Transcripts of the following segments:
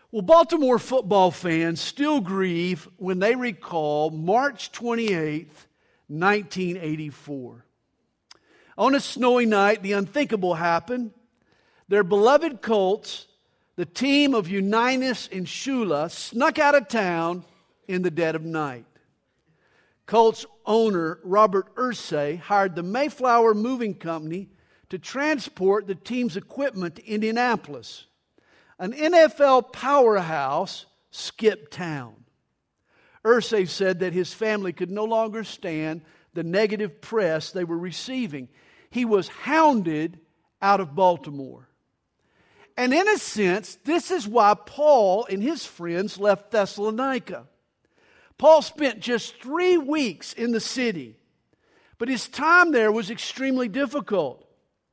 Well, Baltimore football fans still grieve when they recall March 28th, 1984. On a snowy night, the unthinkable happened. Their beloved Colts, the team of Unitas and Shula, snuck out of town in the dead of night. Colts owner Robert Irsay hired the Mayflower Moving Company to transport the team's equipment to Indianapolis. An NFL powerhouse skipped town. Irsay said that his family could no longer stand the negative press they were receiving. He was hounded out of Baltimore. And in a sense, this is why Paul and his friends left Thessalonica. Paul spent just 3 weeks in the city, but his time there was extremely difficult.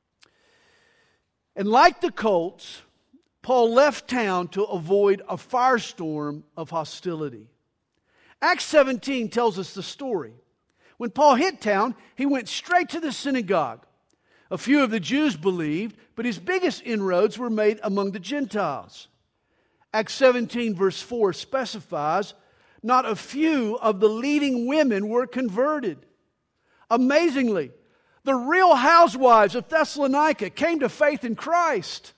And like the Colts, Paul left town to avoid a firestorm of hostility. Acts 17 tells us the story. When Paul hit town, he went straight to the synagogue. A few of the Jews believed, but his biggest inroads were made among the Gentiles. Acts 17 verse 4 specifies not a few of the leading women were converted. Amazingly, the real housewives of Thessalonica came to faith in Christ.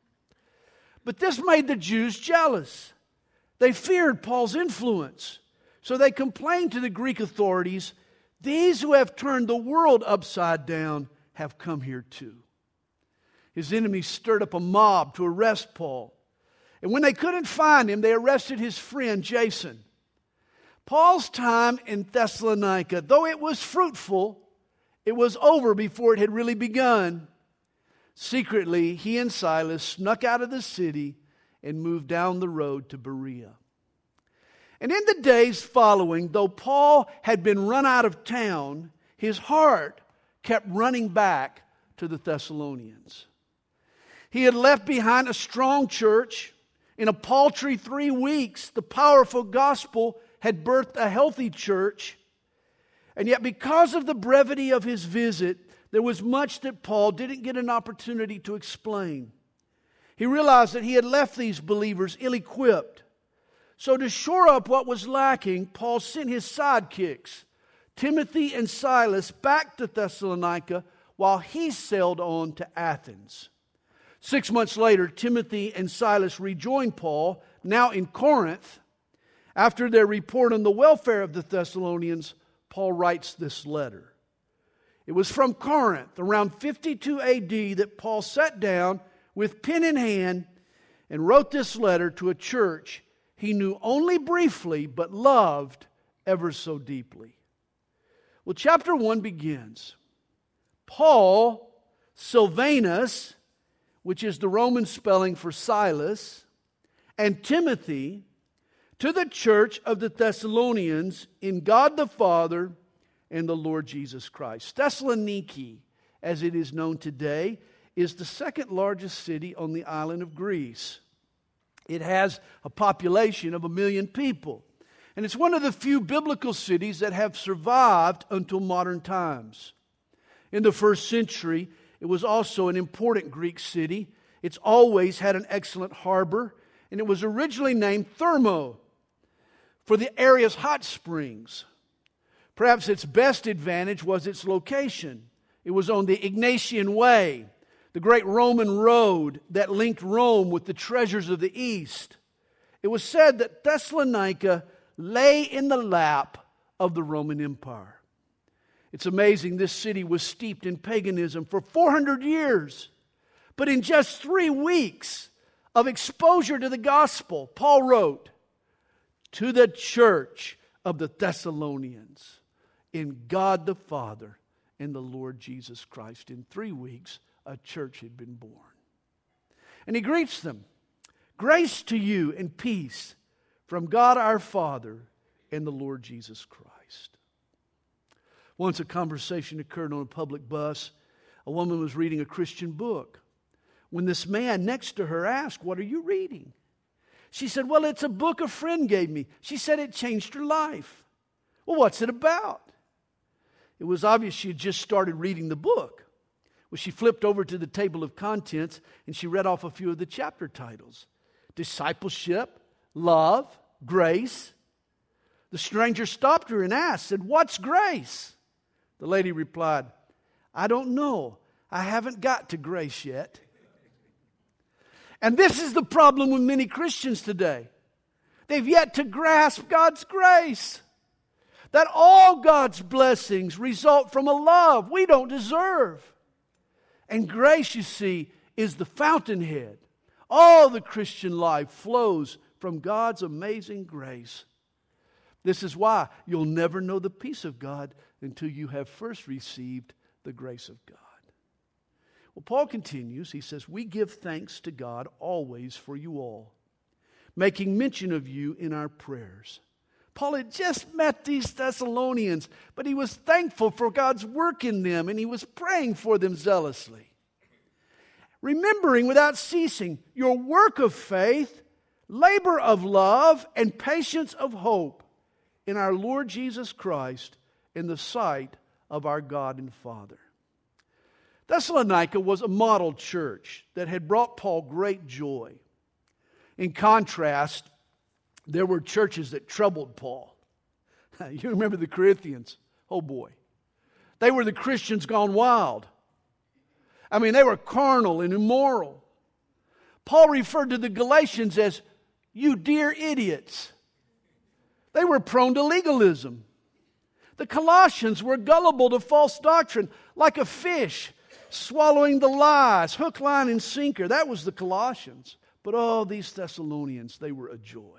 But this made the Jews jealous. They feared Paul's influence. So they complained to the Greek authorities, "These who have turned the world upside down have come here too." His enemies stirred up a mob to arrest Paul. And when they couldn't find him, they arrested his friend Jason. Paul's time in Thessalonica, though it was fruitful, it was over before it had really begun. Secretly, he and Silas snuck out of the city and moved down the road to Berea. And in the days following, though Paul had been run out of town, his heart kept running back to the Thessalonians. He had left behind a strong church. In a paltry 3 weeks, the powerful gospel had birthed a healthy church. And yet, because of the brevity of his visit, there was much that Paul didn't get an opportunity to explain. He realized that he had left these believers ill-equipped. So to shore up what was lacking, Paul sent his sidekicks, Timothy and Silas, back to Thessalonica while he sailed on to Athens. 6 months later, Timothy and Silas rejoined Paul, now in Corinth. After their report on the welfare of the Thessalonians, Paul writes this letter. It was from Corinth, around 52 AD, that Paul sat down with pen in hand and wrote this letter to a church he knew only briefly but loved ever so deeply. Well, chapter 1 begins. Paul, Silvanus, which is the Roman spelling for Silas, and Timothy, to the church of the Thessalonians in God the Father and the Lord Jesus Christ. Thessaloniki, as it is known today, is the second largest city on the island of Greece. It has a population of 1 million people. And it's one of the few biblical cities that have survived until modern times. In the first century, it was also an important Greek city. It's always had an excellent harbor, and it was originally named Thermo for the area's hot springs. Perhaps its best advantage was its location. It was on the Egnatian Way, the great Roman road that linked Rome with the treasures of the East. It was said that Thessalonica lay in the lap of the Roman Empire. It's amazing this city was steeped in paganism for 400 years. But in just 3 weeks of exposure to the gospel, Paul wrote, "To the church of the Thessalonians, in God the Father and the Lord Jesus Christ." In 3 weeks, a church had been born. And he greets them. "Grace to you and peace from God our Father and the Lord Jesus Christ." Once a conversation occurred on a public bus. A woman was reading a Christian book. When this man next to her asked, "What are you reading?" She said, "Well, it's a book a friend gave me. She said it changed her life." "Well, what's it about?" It was obvious she had just started reading the book. Well, she flipped over to the table of contents and she read off a few of the chapter titles. discipleship, love, grace. The stranger stopped her and asked, said, "What's grace?" The lady replied, "I don't know. I haven't got to grace yet." And this is the problem with many Christians today. They've yet to grasp God's grace. That all God's blessings result from a love we don't deserve. And grace, you see, is the fountainhead. All the Christian life flows from God's amazing grace. This is why you'll never know the peace of God until you have first received the grace of God. Well, Paul continues. He says, "We give thanks to God always for you all, making mention of you in our prayers." Paul had just met these Thessalonians, but he was thankful for God's work in them, and he was praying for them zealously. Remembering without ceasing your work of faith, labor of love, and patience of hope in our Lord Jesus Christ in the sight of our God and Father. Thessalonica was a model church that had brought Paul great joy. In contrast, there were churches that troubled Paul. You remember the Corinthians? Oh boy. They were the Christians gone wild. I mean, they were carnal and immoral. Paul referred to the Galatians as, "You dear idiots." They were prone to legalism. The Colossians were gullible to false doctrine, like a fish swallowing the lies, hook, line, and sinker. That was the Colossians. But oh, these Thessalonians, they were a joy.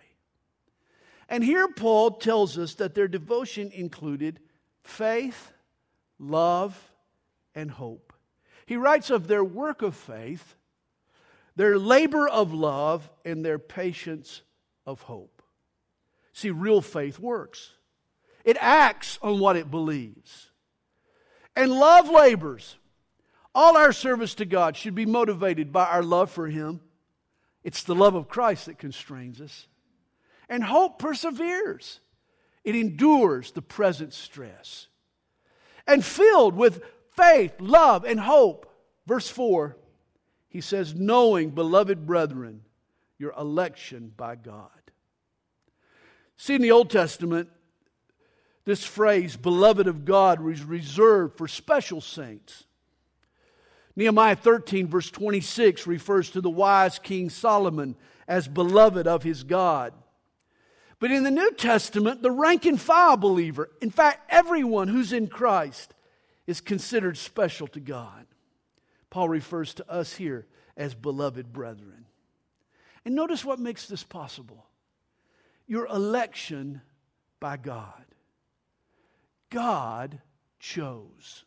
And here Paul tells us that their devotion included faith, love, and hope. He writes of their work of faith, their labor of love, and their patience of hope. See, real faith works. It acts on what it believes. And love labors. All our service to God should be motivated by our love for Him. It's the love of Christ that constrains us. And hope perseveres. It endures the present stress. And filled with faith, love, and hope. Verse 4, he says, "Knowing, beloved brethren, your election by God." See, in the Old Testament, this phrase, "beloved of God," was reserved for special saints. Nehemiah 13, verse 26, refers to the wise King Solomon as beloved of his God. But in the New Testament, the rank and file believer, in fact, everyone who's in Christ, is considered special to God. Paul refers to us here as beloved brethren. And notice what makes this possible. Your election by God. God chose.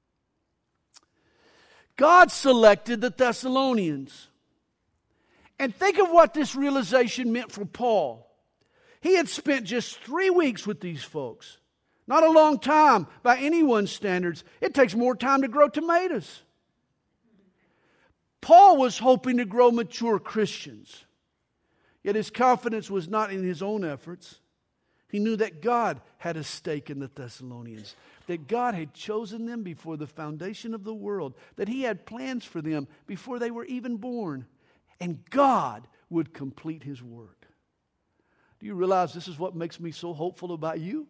God selected the Thessalonians. And think of what this realization meant for Paul. He had spent just 3 weeks with these folks. Not a long time by anyone's standards. It takes more time to grow tomatoes. Paul was hoping to grow mature Christians. Yet his confidence was not in his own efforts. He knew that God had a stake in the Thessalonians, that God had chosen them before the foundation of the world, that He had plans for them before they were even born, and God would complete His work. Do you realize this is what makes me so hopeful about you?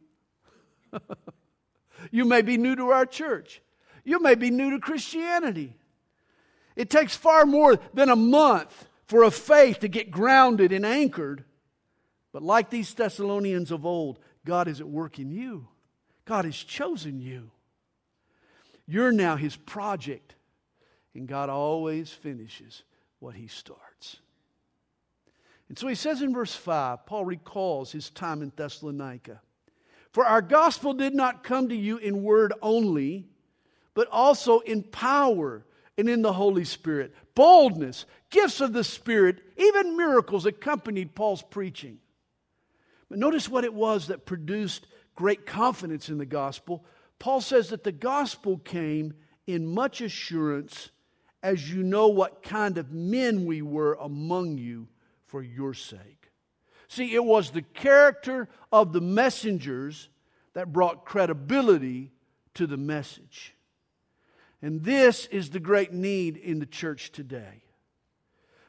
You may be new to our church. You may be new to Christianity. It takes far more than a month for a faith to get grounded and anchored. But like these Thessalonians of old, God is at work in you. God has chosen you. You're now His project. And God always finishes what He starts. And so he says in verse 5, Paul recalls his time in Thessalonica. "For our gospel did not come to you in word only, but also in power and in the Holy Spirit. Boldness, gifts of the Spirit, even miracles accompanied Paul's preaching." But notice what it was that produced great confidence in the gospel. Paul says that the gospel came in much assurance, as you know what kind of men we were among you for your sake. See, it was the character of the messengers that brought credibility to the message. And this is the great need in the church today.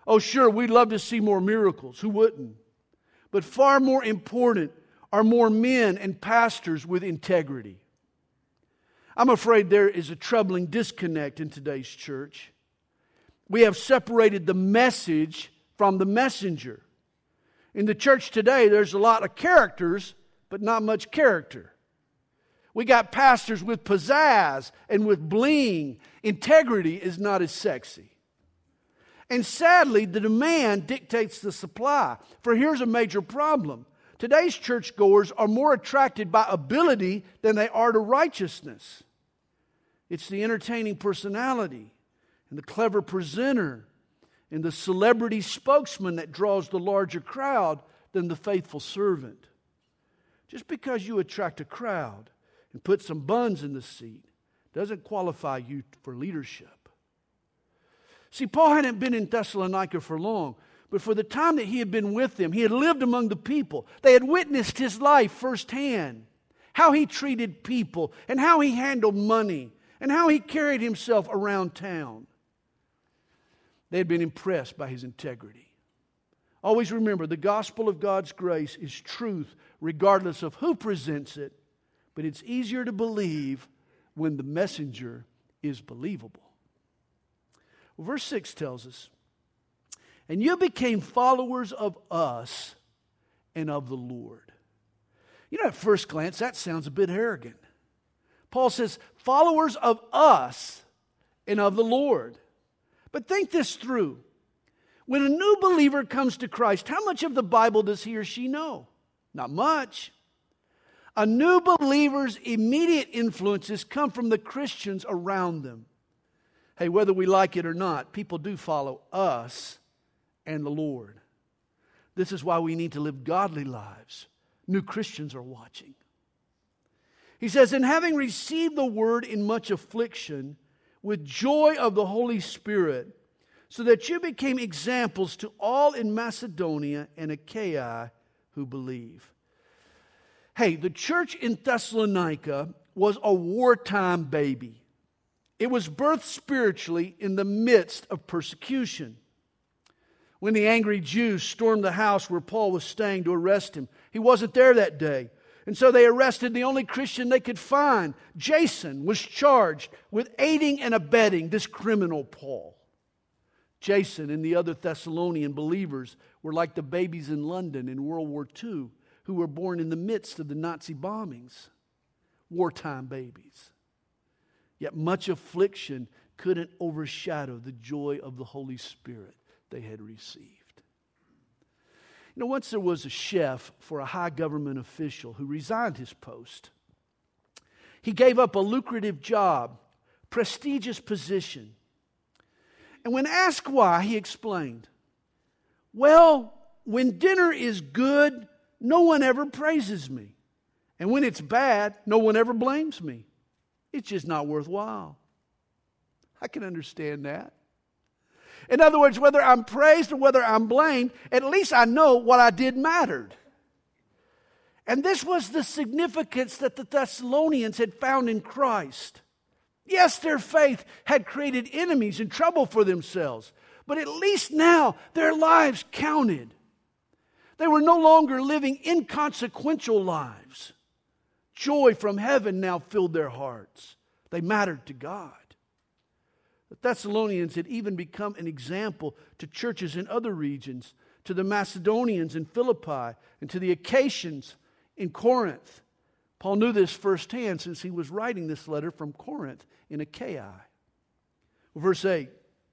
Oh, sure, we'd love to see more miracles. Who wouldn't? But far more important are more men and pastors with integrity. I'm afraid there is a troubling disconnect in today's church. We have separated the message from the messenger. In the church today, there's a lot of characters, but not much character. We got pastors with pizzazz and with bling. Integrity is not as sexy. And sadly, the demand dictates the supply. For here's a major problem. Today's churchgoers are more attracted by ability than they are to righteousness. It's the entertaining personality and the clever presenter and the celebrity spokesman that draws the larger crowd than the faithful servant. Just because you attract a crowd and put some buns in the seat doesn't qualify you for leadership. See, Paul hadn't been in Thessalonica for long, but for the time that he had been with them, he had lived among the people. They had witnessed his life firsthand, how he treated people and how he handled money and how he carried himself around town. They had been impressed by his integrity. Always remember, the gospel of God's grace is truth regardless of who presents it, but it's easier to believe when the messenger is believable. Well, verse 6 tells us, and you became followers of us and of the Lord. You know, at first glance, that sounds a bit arrogant. Paul says, followers of us and of the Lord. But think this through. When a new believer comes to Christ, how much of the Bible does he or she know? Not much. A new believer's immediate influences come from the Christians around them. Hey, whether we like it or not, people do follow us and the Lord. This is why we need to live godly lives. New Christians are watching. He says, and having received the word in much affliction, with joy of the Holy Spirit, so that you became examples to all in Macedonia and Achaia who believe. Hey, the church in Thessalonica was a wartime baby. It was birthed spiritually in the midst of persecution. When the angry Jews stormed the house where Paul was staying to arrest him, he wasn't there that day. And so they arrested the only Christian they could find. Jason was charged with aiding and abetting this criminal Paul. Jason and the other Thessalonian believers were like the babies in London in World War II who were born in the midst of the Nazi bombings. Wartime babies. Yet much affliction couldn't overshadow the joy of the Holy Spirit they had received. You know, once there was a chef for a high government official who resigned his post. He gave up a lucrative job, prestigious position. And when asked why, he explained, well, when dinner is good, no one ever praises me. And when it's bad, no one ever blames me. It's just not worthwhile. I can understand that. In other words, whether I'm praised or whether I'm blamed, at least I know what I did mattered. And this was the significance that the Thessalonians had found in Christ. Yes, their faith had created enemies and trouble for themselves, but at least now their lives counted. They were no longer living inconsequential lives. Joy from heaven now filled their hearts. They mattered to God. The Thessalonians had even become an example to churches in other regions, to the Macedonians in Philippi, and to the Achaeans in Corinth. Paul knew this firsthand since he was writing this letter from Corinth in Achaia. Verse 8.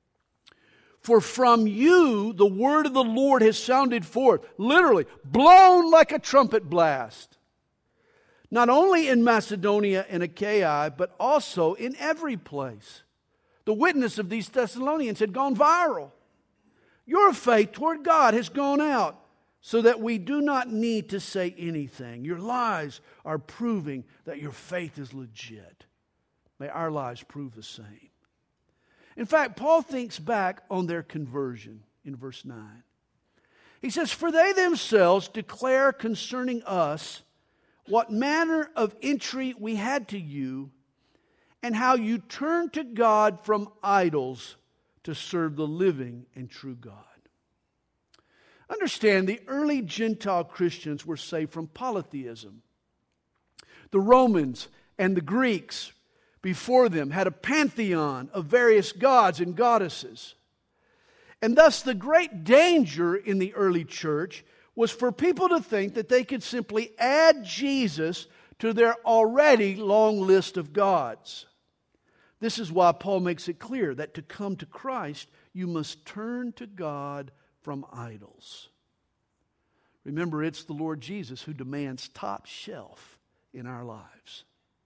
For from you the word of the Lord has sounded forth, literally, blown like a trumpet blast. Not only in Macedonia and Achaia, but also in every place. The witness of these Thessalonians had gone viral. Your faith toward God has gone out, so that we do not need to say anything. Your lives are proving that your faith is legit. May our lives prove the same. In fact, Paul thinks back on their conversion in verse 9. He says, for they themselves declare concerning us what manner of entry we had to you, and how you turned to God from idols to serve the living and true God. Understand, the early Gentile Christians were saved from polytheism. The Romans and the Greeks before them had a pantheon of various gods and goddesses. And thus the great danger in the early church was for people to think that they could simply add Jesus to their already long list of gods. This is why Paul makes it clear that to come to Christ, you must turn to God from idols. Remember, it's the Lord Jesus who demands top shelf in our lives.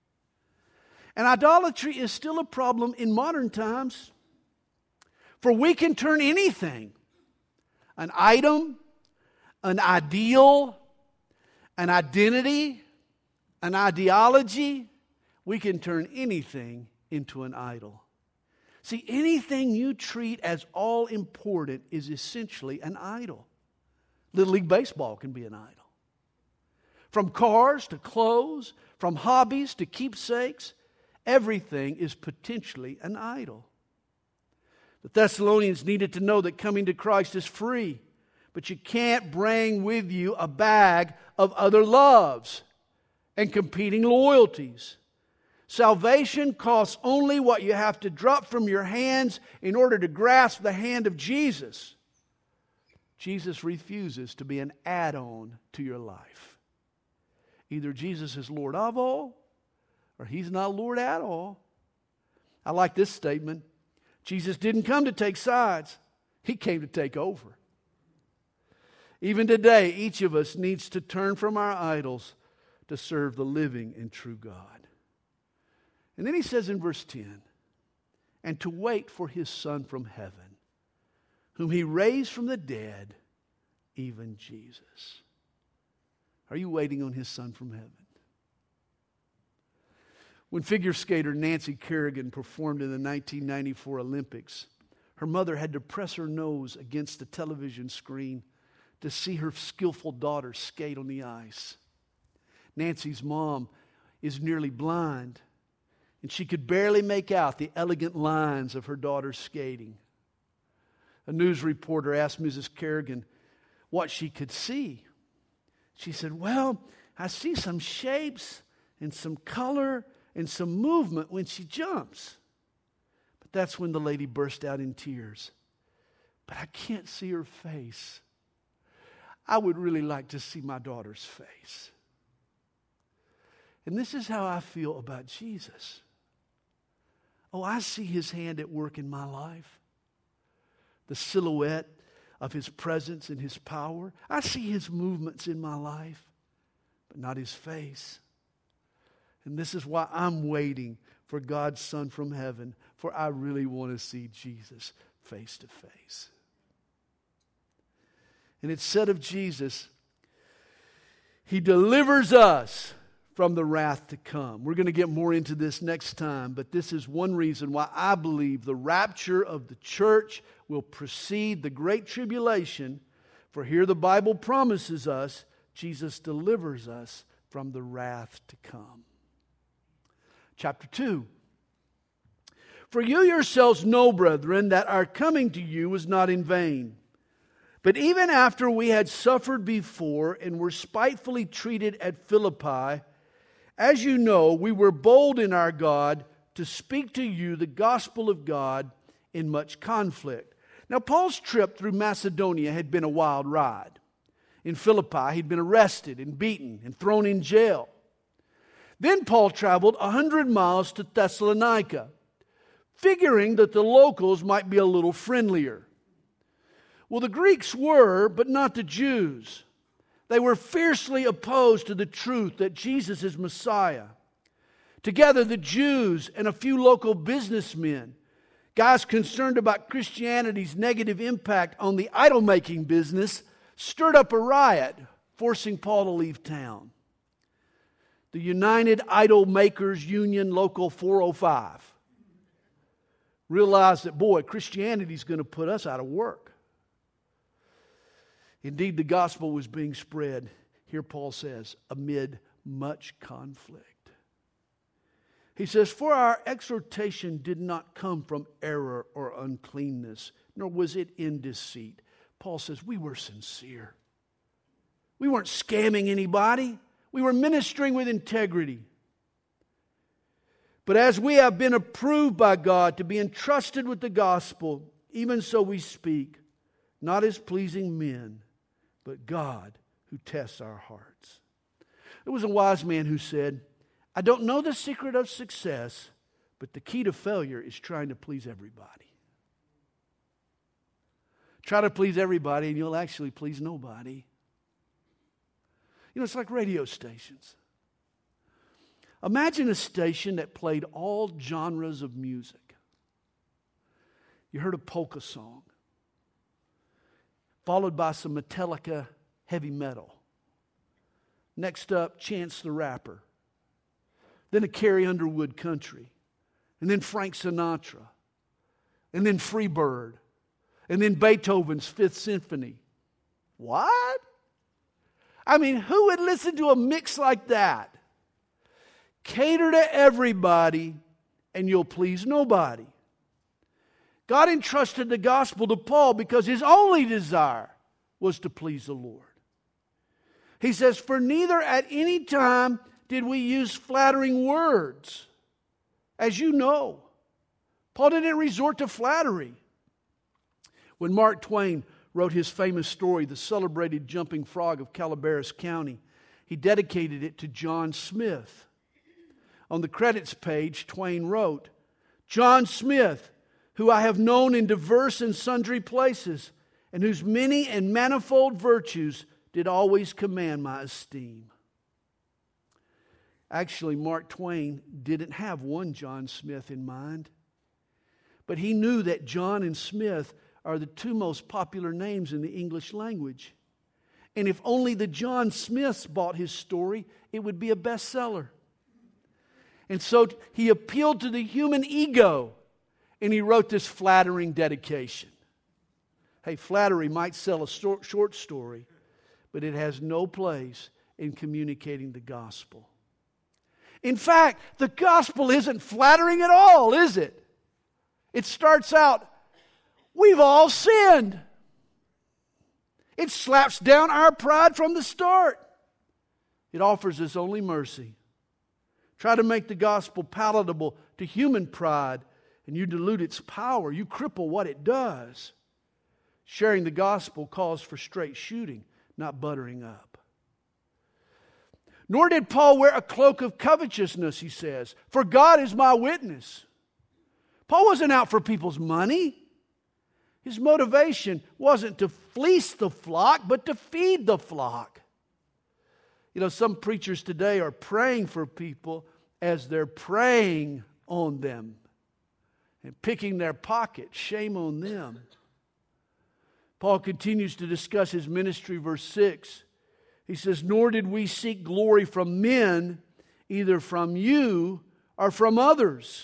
And idolatry is still a problem in modern times. For we can turn anything, an item, an ideal, an identity, an ideology, we can turn anything into an idol. See, anything you treat as all important is essentially an idol. Little League Baseball can be an idol. From cars to clothes, from hobbies to keepsakes, everything is potentially an idol. The Thessalonians needed to know that coming to Christ is free, but you can't bring with you a bag of other loves and competing loyalties. Salvation costs only what you have to drop from your hands in order to grasp the hand of Jesus. Jesus refuses to be an add-on to your life. Either Jesus is Lord of all, or He's not Lord at all. I like this statement. Jesus didn't come to take sides. He came to take over. Even today, each of us needs to turn from our idols to serve the living and true God. And then he says in verse 10, and to wait for His Son from heaven, whom He raised from the dead, even Jesus. Are you waiting on His Son from heaven? When figure skater Nancy Kerrigan performed in the 1994 Olympics, her mother had to press her nose against the television screen to see her skillful daughter skate on the ice. Nancy's mom is nearly blind, and she could barely make out the elegant lines of her daughter's skating. A news reporter asked Mrs. Kerrigan what she could see. She said, well, I see some shapes and some color and some movement when she jumps. But that's when the lady burst out in tears. But I can't see her face. I would really like to see my daughter's face. And this is how I feel about Jesus. Oh, I see His hand at work in my life. The silhouette of His presence and His power. I see His movements in my life, but not His face. And this is why I'm waiting for God's Son from heaven, for I really want to see Jesus face to face. And it's said of Jesus, He delivers us from the wrath to come. We're going to get more into this next time, but this is one reason why I believe the rapture of the church will precede the great tribulation. For here the Bible promises us Jesus delivers us from the wrath to come. Chapter 2. For you yourselves know, brethren, that our coming to you was not in vain. But even after we had suffered before and were spitefully treated at Philippi, as you know, we were bold in our God to speak to you the gospel of God in much conflict. Now, Paul's trip through Macedonia had been a wild ride. In Philippi, he'd been arrested and beaten and thrown in jail. Then Paul traveled 100 miles to Thessalonica, figuring that the locals might be a little friendlier. Well, the Greeks were, but not the Jews. They were fiercely opposed to the truth that Jesus is Messiah. Together, the Jews and a few local businessmen, guys concerned about Christianity's negative impact on the idol-making business, stirred up a riot, forcing Paul to leave town. The United Idol Makers Union Local 405 realized that, boy, Christianity's going to put us out of work. Indeed, the gospel was being spread, here Paul says, amid much conflict. He says, for our exhortation did not come from error or uncleanness, nor was it in deceit, Paul says, we were sincere. We weren't scamming anybody. We were ministering with integrity. But as we have been approved by God to be entrusted with the gospel, even so we speak, not as pleasing men, but God who tests our hearts. There was a wise man who said, I don't know the secret of success, but the key to failure is trying to please everybody. Try to please everybody and you'll actually please nobody. You know, it's like radio stations. Imagine a station that played all genres of music. You heard a polka song, followed by some Metallica heavy metal. Next up, Chance the Rapper. Then a Carrie Underwood country. And then Frank Sinatra. And then Freebird. And then Beethoven's Fifth Symphony. What? I mean, who would listen to a mix like that? Cater to everybody and you'll please nobody. God entrusted the gospel to Paul because his only desire was to please the Lord. He says, for neither at any time did we use flattering words. As you know, Paul didn't resort to flattery. When Mark Twain wrote his famous story, The Celebrated Jumping Frog of Calaveras County, he dedicated it to John Smith. On the credits page, Twain wrote, John Smith, who I have known in diverse and sundry places, and whose many and manifold virtues did always command my esteem. Actually, Mark Twain didn't have one John Smith in mind, but he knew that John and Smith are the two most popular names in the English language. And if only the John Smiths bought his story, it would be a bestseller. And so he appealed to the human ego, and he wrote this flattering dedication. Hey, flattery might sell a short story, but it has no place in communicating the gospel. In fact, the gospel isn't flattering at all, is it? It starts out, we've all sinned. It slaps down our pride from the start. It offers us only mercy. Try to make the gospel palatable to human pride, and you dilute its power. You cripple what it does. Sharing the gospel calls for straight shooting, not buttering up. Nor did Paul wear a cloak of covetousness, he says, for God is my witness. Paul wasn't out for people's money. His motivation wasn't to fleece the flock, but to feed the flock. You know, some preachers today are praying for people as they're preying on them and picking their pocket. Shame on them. Paul continues to discuss his ministry, verse 6. He says, nor did we seek glory from men, either from you or from others.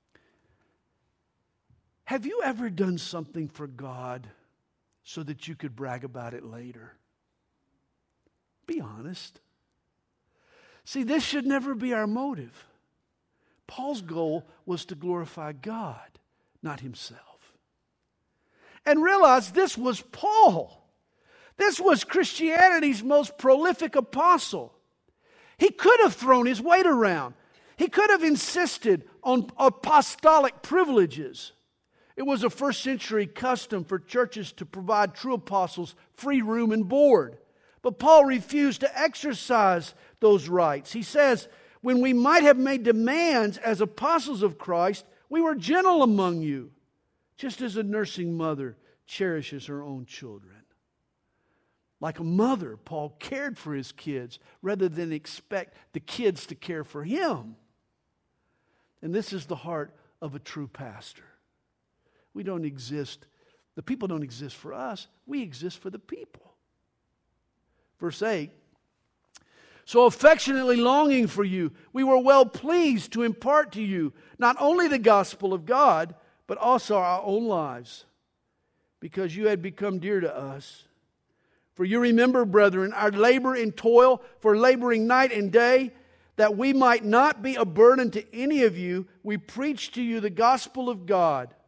Have you ever done something for God so that you could brag about it later? Be honest. See, this should never be our motive. Paul's goal was to glorify God, not himself. And realize this was Paul. This was Christianity's most prolific apostle. He could have thrown his weight around. He could have insisted on apostolic privileges. It was a first century custom for churches to provide true apostles free room and board. But Paul refused to exercise those rights. He says, when we might have made demands as apostles of Christ, we were gentle among you, just as a nursing mother cherishes her own children. Like a mother, Paul cared for his kids rather than expect the kids to care for him. And this is the heart of a true pastor. We don't exist, the people don't exist for us, we exist for the people. Verse 8, so affectionately longing for you, we were well pleased to impart to you not only the gospel of God, but also our own lives, because you had become dear to us. For you remember, brethren, our labor and toil for laboring night and day, that we might not be a burden to any of you, we preach to you the gospel of God,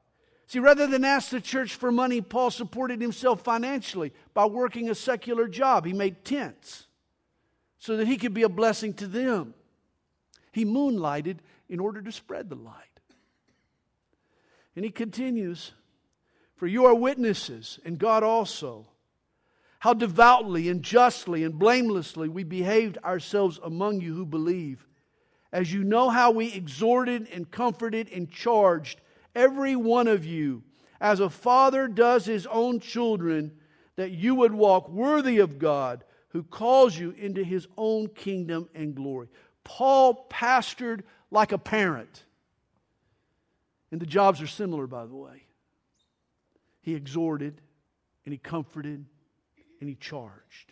See, rather than ask the church for money, Paul supported himself financially by working a secular job. He made tents so that he could be a blessing to them. He moonlighted in order to spread the light. And he continues, "For you are witnesses, and God also, how devoutly and justly and blamelessly we behaved ourselves among you who believe, as you know how we exhorted and comforted and charged every one of you, as a father does his own children, that you would walk worthy of God, who calls you into His own kingdom and glory." Paul pastored like a parent. And the jobs are similar, by the way. He exhorted, and he comforted, and he charged.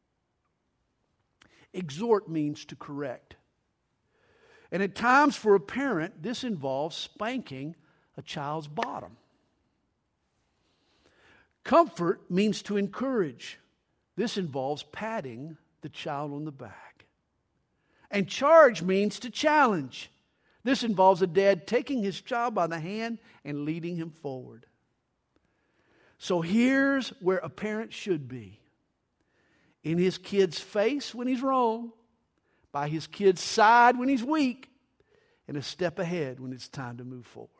Exhort means to correct. And at times for a parent, this involves spanking a child's bottom. Comfort means to encourage. This involves patting the child on the back. And charge means to challenge. This involves a dad taking his child by the hand and leading him forward. So here's where a parent should be. In his kid's face when he's wrong, by his kid's side when he's weak, and a step ahead when it's time to move forward.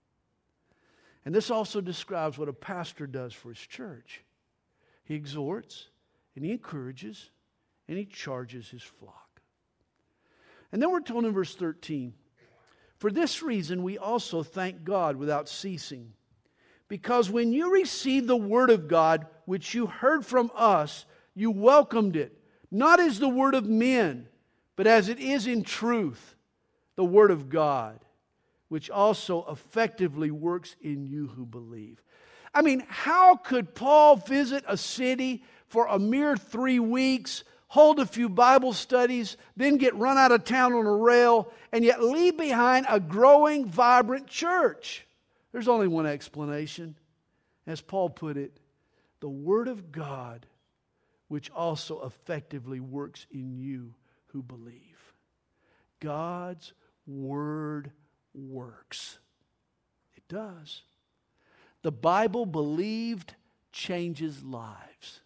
And this also describes what a pastor does for his church. He exhorts, and he encourages, and he charges his flock. And then we're told in verse 13, "For this reason we also thank God without ceasing, because when you received the word of God, which you heard from us, you welcomed it, not as the word of men, but as it is in truth, the word of God, which also effectively works in you who believe." I mean, how could Paul visit a city for a mere 3 weeks, hold a few Bible studies, then get run out of town on a rail, and yet leave behind a growing, vibrant church? There's only one explanation. As Paul put it, the Word of God, which also effectively works in you who believe. God's Word works. It does. The Bible believed changes lives.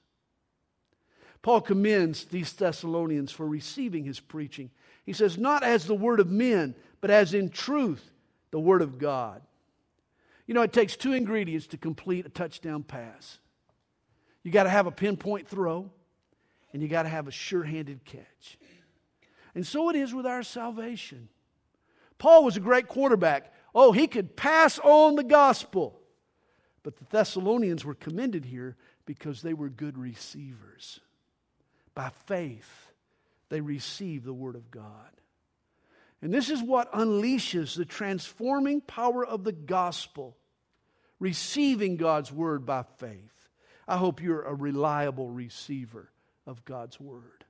Paul commends these Thessalonians for receiving his preaching. He says, not as the word of men, but as in truth, the word of God. You know, it takes 2 ingredients to complete a touchdown pass. You got to have a pinpoint throw, and you got to have a sure-handed catch. And so it is with our salvation. Paul was a great quarterback. Oh, he could pass on the gospel. But the Thessalonians were commended here because they were good receivers. By faith, they received the Word of God. And this is what unleashes the transforming power of the gospel, receiving God's Word by faith. I hope you're a reliable receiver of God's Word.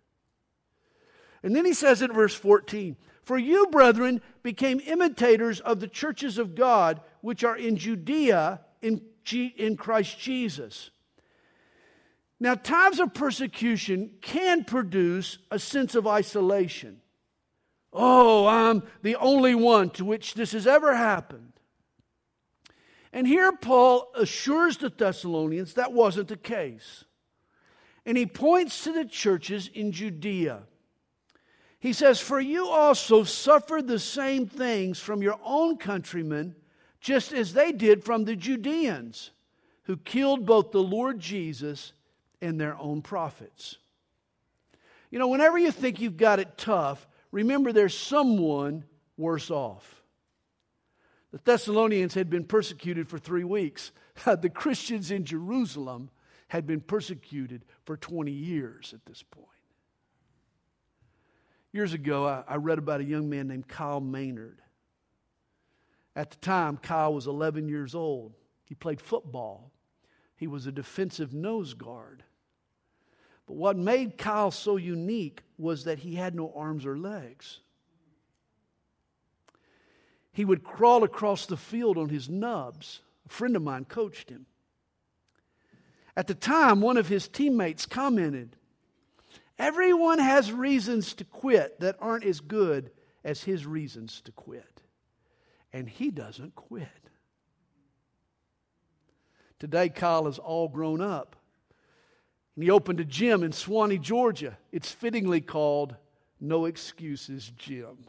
And then he says in verse 14, "For you, brethren, became imitators of the churches of God, which are in Judea in Christ Jesus." Now, times of persecution can produce a sense of isolation. Oh, I'm the only one to which this has ever happened. And here Paul assures the Thessalonians that wasn't the case. And he points to the churches in Judea. He says, "For you also suffered the same things from your own countrymen, just as they did from the Judeans, who killed both the Lord Jesus and their own prophets." You know, whenever you think you've got it tough, remember there's someone worse off. The Thessalonians had been persecuted for 3 weeks. The Christians in Jerusalem had been persecuted for 20 years at this point. Years ago, I read about a young man named Kyle Maynard. At the time, Kyle was 11 years old. He played football. He was a defensive nose guard. But what made Kyle so unique was that he had no arms or legs. He would crawl across the field on his nubs. A friend of mine coached him. At the time, one of his teammates commented, "Everyone has reasons to quit that aren't as good as his reasons to quit. And he doesn't quit." Today, Kyle is all grown up. And he opened a gym in Swanee, Georgia. It's fittingly called No Excuses Gym.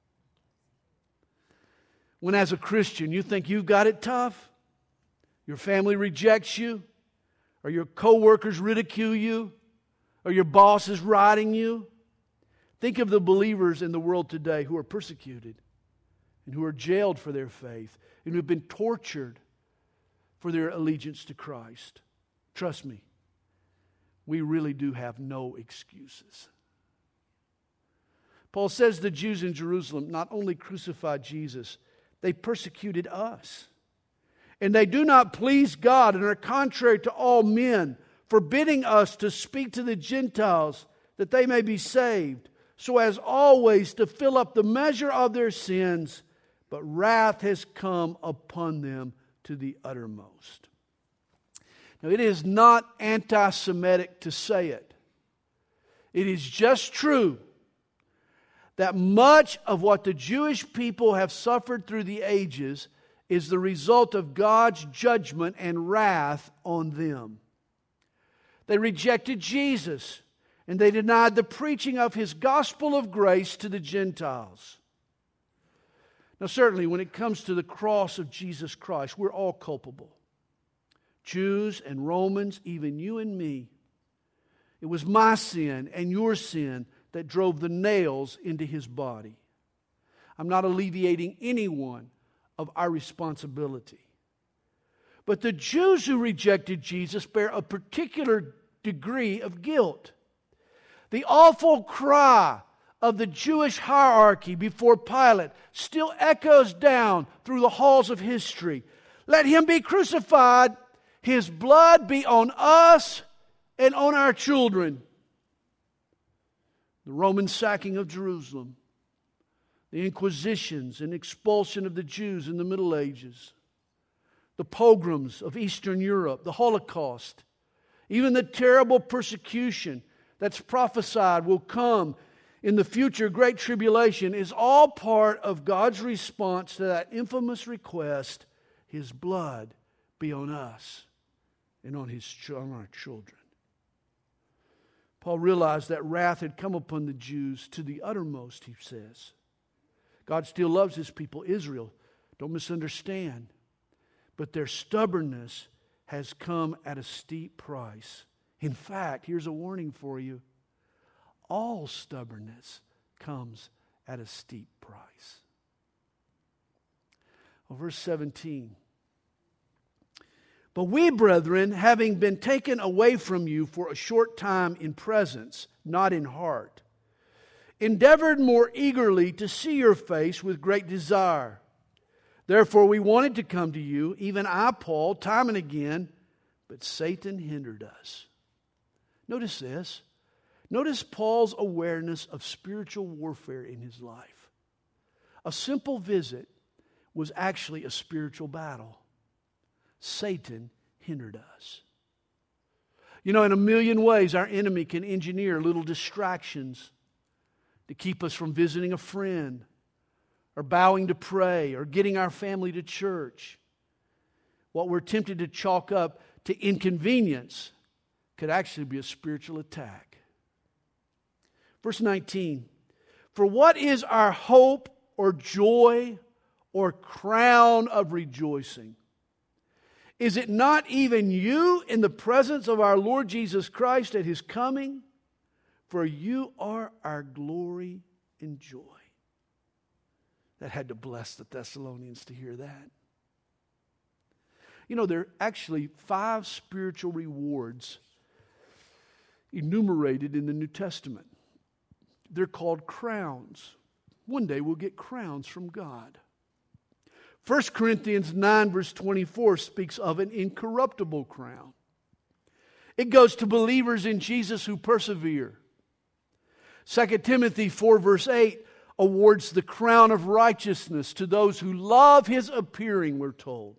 When as a Christian you think you've got it tough, your family rejects you, or your coworkers ridicule you, or your boss is riding you, think of the believers in the world today who are persecuted and who are jailed for their faith and who have been tortured for their allegiance to Christ. Trust me, we really do have no excuses. Paul says the Jews in Jerusalem not only crucified Jesus, they persecuted us. And they do not please God and are contrary to all men, forbidding us to speak to the Gentiles that they may be saved, so as always to fill up the measure of their sins. But wrath has come upon them to the uttermost. Now, it is not anti-Semitic to say it. It is just true that much of what the Jewish people have suffered through the ages is the result of God's judgment and wrath on them. They rejected Jesus, and they denied the preaching of His gospel of grace to the Gentiles. Now, certainly, when it comes to the cross of Jesus Christ, we're all culpable. Jews and Romans, even you and me. It was my sin and your sin that drove the nails into His body. I'm not alleviating anyone of our responsibility. But the Jews who rejected Jesus bear a particular degree of guilt. The awful cry of the Jewish hierarchy before Pilate still echoes down through the halls of history. Let Him be crucified. His blood be on us and on our children. The Roman sacking of Jerusalem, the Inquisitions and expulsion of the Jews in the Middle Ages, the pogroms of Eastern Europe, the Holocaust, even the terrible persecution that's prophesied will come in the future Great Tribulation is all part of God's response to that infamous request, His blood be on us and on our children. Paul realized that wrath had come upon the Jews to the uttermost, he says. God still loves His people, Israel. Don't misunderstand. But their stubbornness has come at a steep price. In fact, here's a warning for you. All stubbornness comes at a steep price. Well, verse 17. But we, brethren, having been taken away from you for a short time in presence, not in heart, endeavored more eagerly to see your face with great desire. Therefore we wanted to come to you, even I, Paul, time and again, but Satan hindered us. Notice this. Notice Paul's awareness of spiritual warfare in his life. A simple visit was actually a spiritual battle. Satan hindered us. You know, in a million ways, our enemy can engineer little distractions to keep us from visiting a friend, or bowing to pray, or getting our family to church. What we're tempted to chalk up to inconvenience could actually be a spiritual attack. Verse 19, for what is our hope or joy or crown of rejoicing? Is it not even you in the presence of our Lord Jesus Christ at His coming? For you are our glory and joy. That had to bless the Thessalonians to hear that. You know, there are actually 5 spiritual rewards enumerated in the New Testament. They're called crowns. One day we'll get crowns from God. 1 Corinthians 9 verse 24 speaks of an incorruptible crown. It goes to believers in Jesus who persevere. 2 Timothy 4 verse 8 awards the crown of righteousness to those who love His appearing, we're told.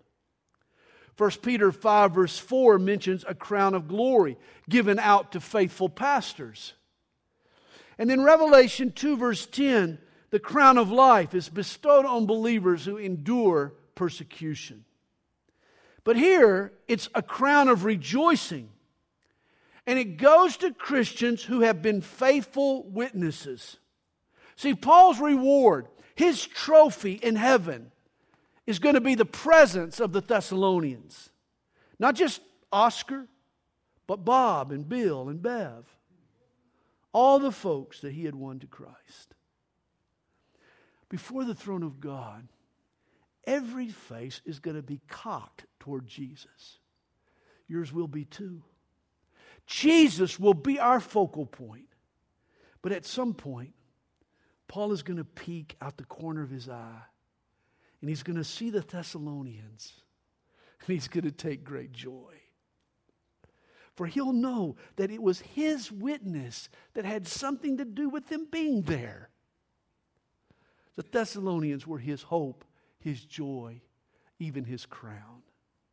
1 Peter 5 verse 4 mentions a crown of glory given out to faithful pastors. And in Revelation 2 verse 10, the crown of life is bestowed on believers who endure persecution. But here, it's a crown of rejoicing. And it goes to Christians who have been faithful witnesses. See, Paul's reward, his trophy in heaven, is going to be the presence of the Thessalonians. Not just Oscar, but Bob and Bill and Bev. All the folks that he had won to Christ. Before the throne of God, every face is going to be cocked toward Jesus. Yours will be too. Jesus will be our focal point. But at some point, Paul is going to peek out the corner of his eye, and he's going to see the Thessalonians, and he's going to take great joy. For he'll know that it was his witness that had something to do with them being there. The Thessalonians were his hope, his joy, even his crown.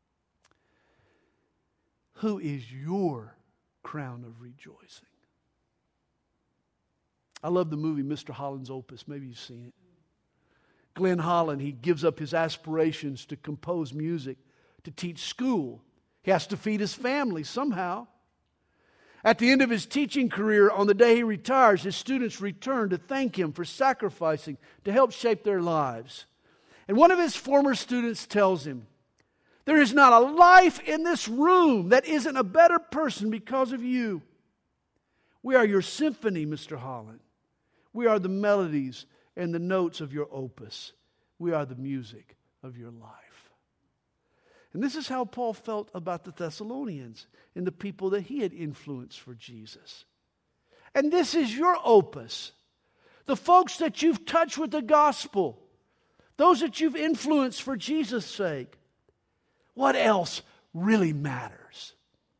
Who is your crown of rejoicing? I love the movie Mr. Holland's Opus. Maybe you've seen it. Glenn Holland, he gives up his aspirations to compose music, to teach school. He has to feed his family somehow. At the end of his teaching career, on the day he retires, his students return to thank him for sacrificing to help shape their lives. And one of his former students tells him, "There is not a life in this room that isn't a better person because of you. We are your symphony, Mr. Holland. We are the melodies and the notes of your opus. We are the music of your life." And this is how Paul felt about the Thessalonians and the people that he had influenced for Jesus. And this is your opus. The folks that you've touched with the gospel. Those that you've influenced for Jesus' sake. What else really matters?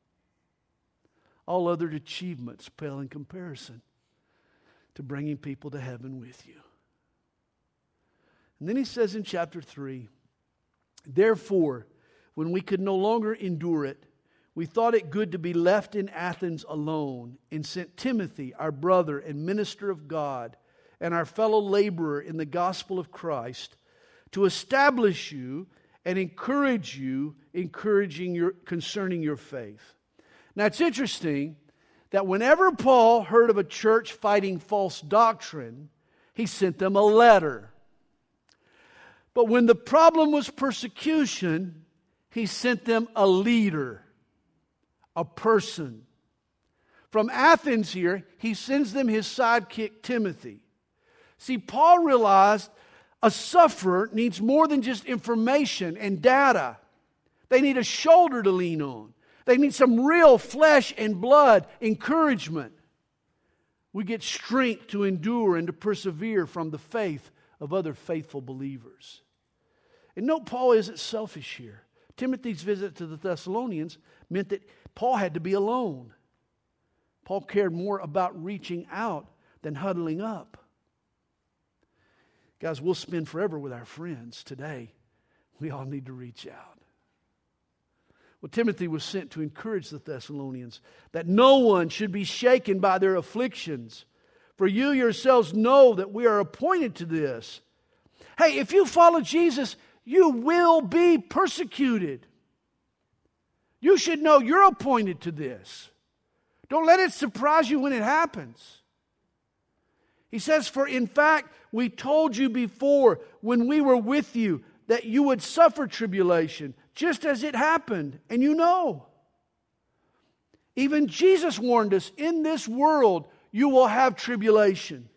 All other achievements pale in comparison to bringing people to heaven with you. And then he says in chapter 3, "Therefore, when we could no longer endure it, we thought it good to be left in Athens alone, and sent Timothy, our brother and minister of God, and our fellow laborer in the gospel of Christ, to establish you and encourage you, concerning your faith." Now it's interesting that whenever Paul heard of a church fighting false doctrine, he sent them a letter. But when the problem was persecution, he sent them a leader, a person. From Athens here, he sends them his sidekick Timothy. See, Paul realized a sufferer needs more than just information and data. They need a shoulder to lean on. They need some real flesh and blood encouragement. We get strength to endure and to persevere from the faith of other faithful believers. And note, Paul isn't selfish here. Timothy's visit to the Thessalonians meant that Paul had to be alone. Paul cared more about reaching out than huddling up. Guys, we'll spend forever with our friends. Today, we all need to reach out. Well, Timothy was sent to encourage the Thessalonians that no one should be shaken by their afflictions. For you yourselves know that we are appointed to this. Hey, if you follow Jesus, you will be persecuted. You should know you're appointed to this. Don't let it surprise you when it happens. He says, "For in fact, we told you before when we were with you that you would suffer tribulation, just as it happened, and you know. Even Jesus warned us, in this world you will have tribulation."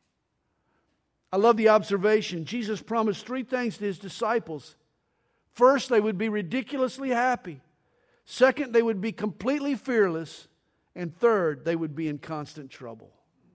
I love the observation. Jesus promised 3 things to his disciples. First, they would be ridiculously happy. Second, they would be completely fearless. And third, they would be in constant trouble.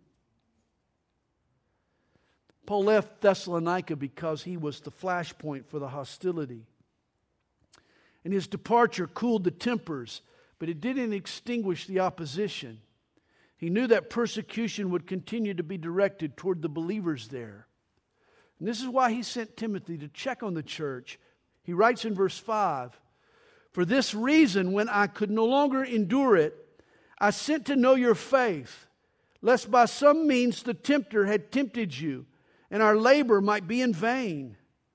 Paul left Thessalonica because he was the flashpoint for the hostility. And his departure cooled the tempers, but it didn't extinguish the opposition. He knew that persecution would continue to be directed toward the believers there. And this is why he sent Timothy to check on the church. He writes in verse 5, "For this reason, when I could no longer endure it, I sent to know your faith, lest by some means the tempter had tempted you, and our labor might be in vain.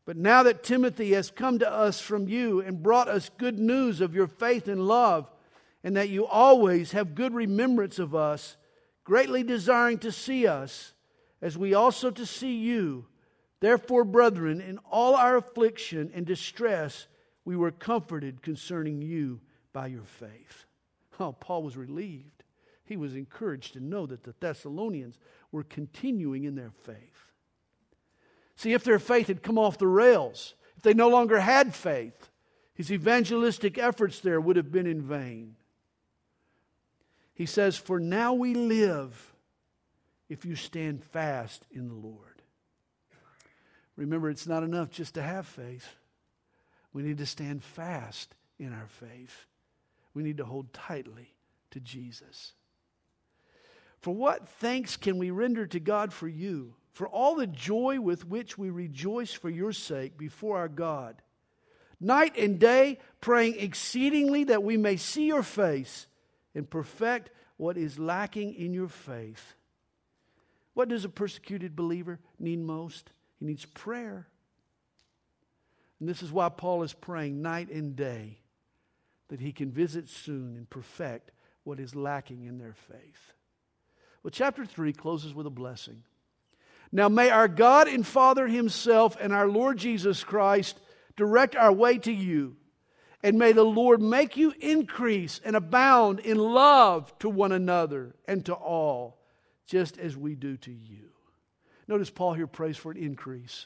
But now that Timothy has come to us from you and brought us good news of your faith and love, and that you always have good remembrance of us, greatly desiring to see us, as we also to see you. Therefore, brethren, in all our affliction and distress, we were comforted concerning you by your faith. Oh, Paul was relieved. He was encouraged to know that the Thessalonians were continuing in their faith. See, if their faith had come off the rails, if they no longer had faith, his evangelistic efforts there would have been in vain. He says, "For now we live if you stand fast in the Lord." Remember, it's not enough just to have faith. We need to stand fast in our faith. We need to hold tightly to Jesus. For what thanks can we render to God for you, for all the joy with which we rejoice for your sake before our God, night and day praying exceedingly that we may see your face and perfect what is lacking in your faith. What does a persecuted believer need most? He needs prayer. And this is why Paul is praying night and day that he can visit soon and perfect what is lacking in their faith. Well, chapter 3 closes with a blessing. Now may our God and Father himself and our Lord Jesus Christ direct our way to you. And may the Lord make you increase and abound in love to one another and to all, just as we do to you. Notice Paul here prays for an increase.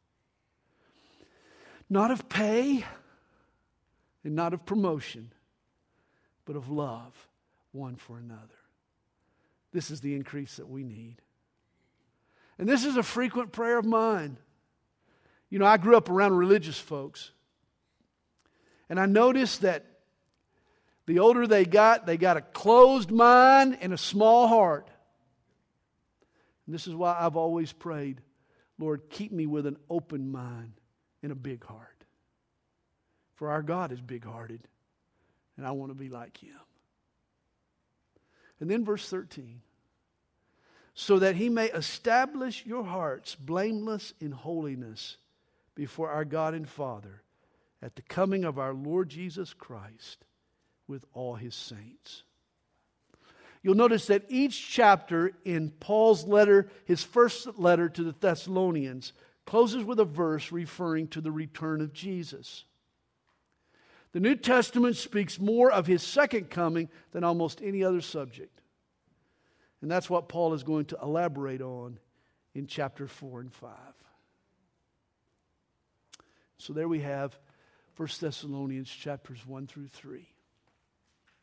Not of pay and not of promotion, but of love one for another. This is the increase that we need. And this is a frequent prayer of mine. You know, I grew up around religious folks. And I noticed that the older they got a closed mind and a small heart. And this is why I've always prayed, Lord, keep me with an open mind and a big heart. For our God is big-hearted, and I want to be like him. And then verse 13. So that he may establish your hearts blameless in holiness before our God and Father at the coming of our Lord Jesus Christ with all his saints. You'll notice that each chapter in Paul's letter, his first letter to the Thessalonians, closes with a verse referring to the return of Jesus. The New Testament speaks more of his second coming than almost any other subject. And that's what Paul is going to elaborate on in chapter 4 and 5. So there we have 1 Thessalonians chapters 1 through 3.